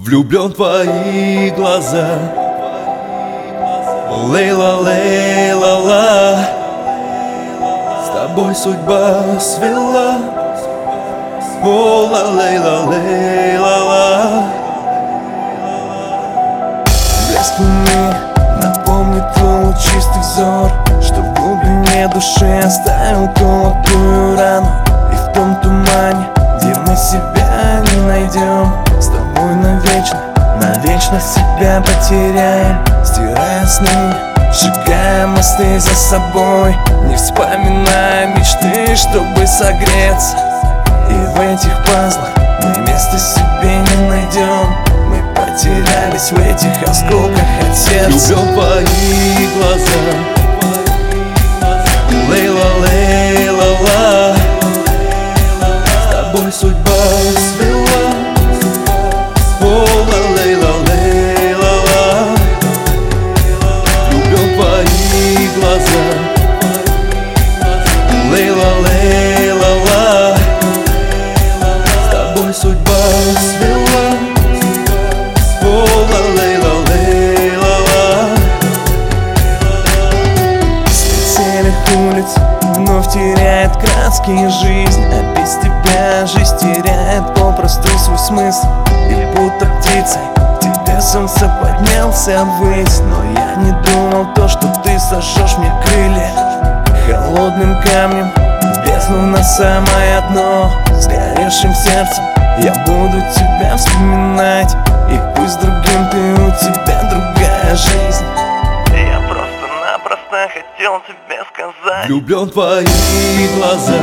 Влюблен в твои глаза. Лейла, лейла, ла. С тобой судьба свела. О, ла, лейла, лейла, ла. Блеск луны напомнит твой лучистый взор, что в глубине души оставил колотую рану. И в том тумане, где мы себя не найдем, с тобой навечно себя потеряем. Стирая сны, сжигая мосты за собой, не вспоминая мечты, чтобы согреться. И в этих пазлах мы места себе не найдем. Мы потерялись в этих осколках от сердца. Влюблен в твои глаза. Лейла, лейла, ла. С тобой судьба свела. О, ла, лейла, лейла, ла. Влюблен в твои глаза. Лейла, лейла, ла. С тобой судьба свела. О, ла, лейла, лейла, ла. Светлых улиц вновь теряет краски жизнь, а без тебя жизнь теряет попросту свой смысл. И будто птицей к тебе солнце поднялся ввысь, но я не думал то, что ты сожжешь мне крылья. Холодным камнем в бездну на самое дно, сгоревшим сердцем я буду тебя вспоминать. И пусть другим ты, у тебя другая жизнь. Я просто-напросто хотел тебе сказать. Влюблен в твои глаза.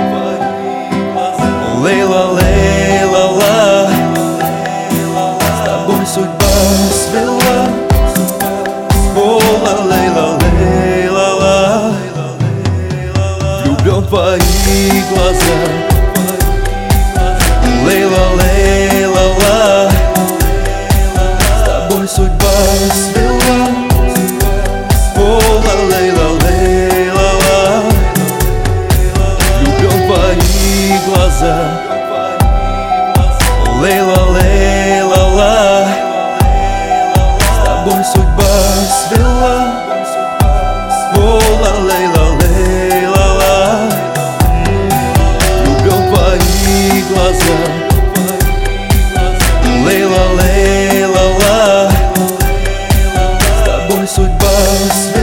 Лейла, лейла, ла. С тобой судьба свела. О, ла, лейла, лейла, ла. Влюблен в твои глаза. Лейла, лейла, ла. С тобой судьба свела. О, ла, лейла, лейла, ла. Влюблен в твои глаза. Лейла, лейла, ла. С тобой судьба свела. О, ла, лейла, лейла, ла. Влюблен в твои глаза. Лейла, лейла, ла. С тобой судьба свела.